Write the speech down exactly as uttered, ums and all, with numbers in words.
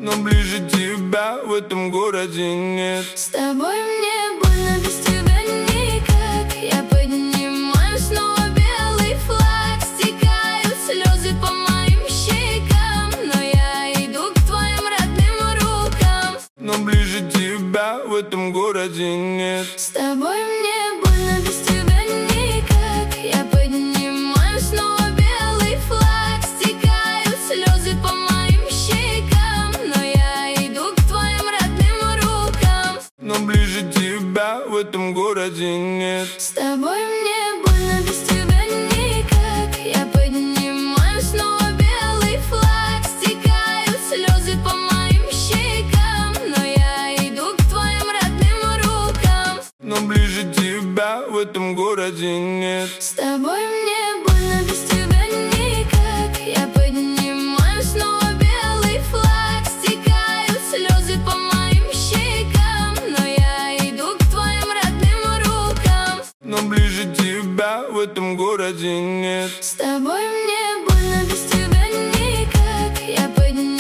но ближе тебя в этом городе нет. С тобой мне больно, без тебя никак. Я поднимаю снова белый флаг, стекают слезы по моим щекам, но я иду к твоим родным рукам, но ближе тебя в этом городе нет. С тобой мне больно, без тебя никак. Я поднимаю снова белый флаг, стекают слезы по моим щекам, но я иду к твоим родным рукам, но ближе тебя в этом городе нет. С тобой мне больно, без тебя никак. Я поднимаю снова белый флаг, стекают слезы по моим щекам, но я иду к твоим родным рукам, но ближе тебя в этом городе нет. С тобой мне больно, без тебя никак. Я поднимаю снова белый флаг, стекают слезы по моим щекам, но я иду к твоим родным рукам, но ближе тебя в этом городе нет. С тобой